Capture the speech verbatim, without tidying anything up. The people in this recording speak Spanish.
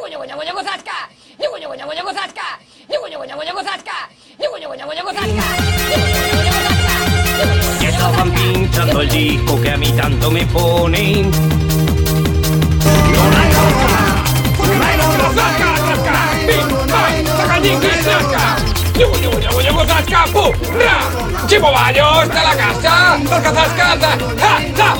ñugu, ñugu, ñugu, ñugu, zasca. Ñugu, ñugu, ñugu, ñugu, zasca. Ñugu, ñugu, ñugu, ñugu, zasca. Ñugu, ñugu, ñugu, ñugu, zasca. Y estaban pinchando el disco que a mí tanto me pone. Ñugu, ñugu, ñugu, ñugu, zasca, pu, ra. Chipo Baños de la casa, porque zasca, ha, ha.